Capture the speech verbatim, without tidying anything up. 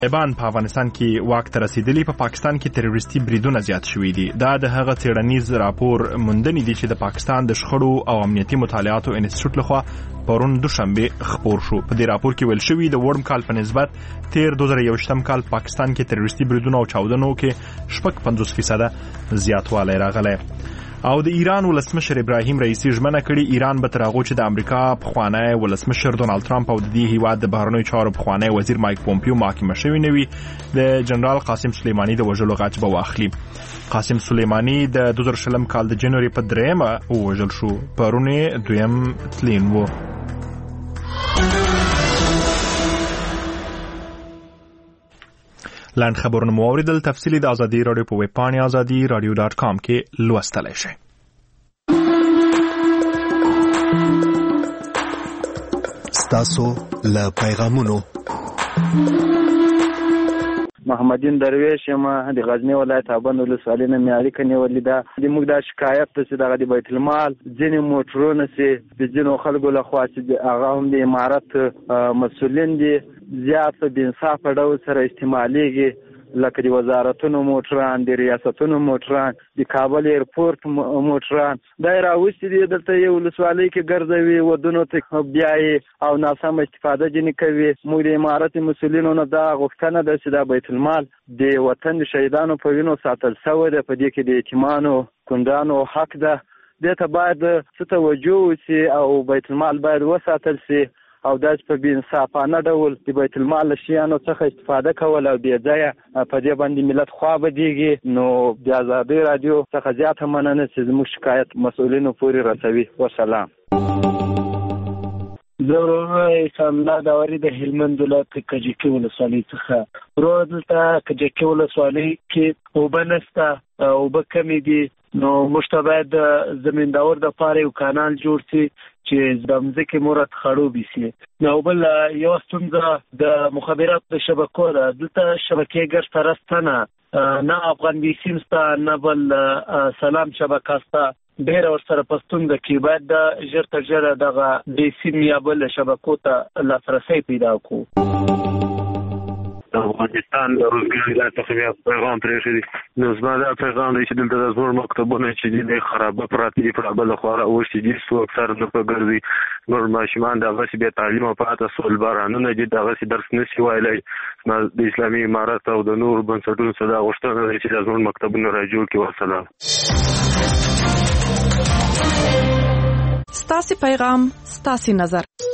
طالبان په افغانستان کې واک ته رسیدلي په پاکستان کې تروریستي بریدونه زیات شوي دي. دا د هغه څېړنیز راپور موندنې دي چې د پاکستان د شخړو او امنیتي مطالعاتو انسټیټیوټ لخوا پرون دوشنبه خپور شو. په دې راپور کې ویل شوي د وړم کال په نسبت تیر دوه زره یوویشتم کال پاکستان کې تروریستي بریدونه او چاودنو کې شپږ پنځوس فیصده زیاتوالی راغلی. او د ایران ولسمشر ابراهیم رئیسی ژمنه کړې ایران به تر هغو چې د امریکا پخوانی ولسمشر ډونالد ټرمپ او د دې هیواد د بهرنیو چارو پخوانی وزیر مایک پومپیو محاکمه شوي نه وي د جنرال قاسم سلیماني د وژلو غچ به واخلي. قاسم سلیماني د دوه زره شلم کال د جنوري په دریمه ووژل شو. پرون یې دویم تلین و. لاند خبرونه مو اوریدل. تفصیلی د ازادي رادیو په ویب پاڼې ازادي رادیو ډاټ کام کې لوستلی شئ. ستاسو له پیغامونو محمدین درویش یم د غزنی ولایت ابند ولسوالۍ نه مې اړیکه نیولې ده. د موږ دا شکایت ته چې دغه د بیت المال ځینې موټرونه چې د ځینو خلکو لخوا چې هغه هم د امارت مسؤلین دي زیات په بې انصافه ډول سره استعمالیږي، لکه د وزارتونو موټران، د ریاستونو موټران، د کابل ایرپورټ موټران دا یې راوستي دي دلته یې ولسوالۍ کې ګرځوي، ودونو ته بیایي او ناسم استفاده ځینې کوي. موږ د امارت مسؤلینو نه دا غوښتنه ده چې دا بیت المال د وطن د شهیدانو په وینو ساتل شوی ده، په دې کې د یتیمانو کونډانو حق ده، دې ته باید څه توجه وشي او بیت المال باید وساتل شي او داسې په بې انصافانه ډول د بیت المال له شیانو څخه استفاده کول او بې ځایه په دې باندې ملت خوا بدېږي. نو د ازادۍ راډیو څخه زیاته مننه چې زموږ شکایت مسؤلینو پورې رسوي. وسلام. زه ورور اسلام الله داوري د هلمند ولایت کجکي ولسوالۍ څخه. ورور دلته کجکي ولسوالۍ کې اوبه نشته، اوبه کمې دي، نو موږ ته باید د زمینداور دپاره یو کانال جوړ شي چې د مځکې مورد خړوبې شي. نو بل یوه ستونزه د مخابراتو د شبکو ده. دلته شبکې ګډ سره شته نه، نه افغان بیسیم شته، نه بل سلام شبکه شته. ډېره ورسره په ستونزه کې باید د ژر تر ژره دغه بیسیم یا بل شبکو ته لاسرسی پیدا کړو. د افغانستان د روزګاري دا څخه پیغام پرېښی دی. نو زما دا پیغام دی چې دلته د زموږ مکتبونه چې دي د خرابه پراته دي، په بله خوا راوښتي دي، څو اکثر نه په ګرځي. زموږ ماشومان د هغسې بې تعلیمه پاته سول، بارانونه دي، د هغسې درس نه شي ویلی. زما د اسلامي امارت او د نورو بنسټونو څخه دا غوښتنه دی چې دا زموږ مکتبونه را جوړ کړي. وسلام. ستاسې پیغام ستاسې نظر.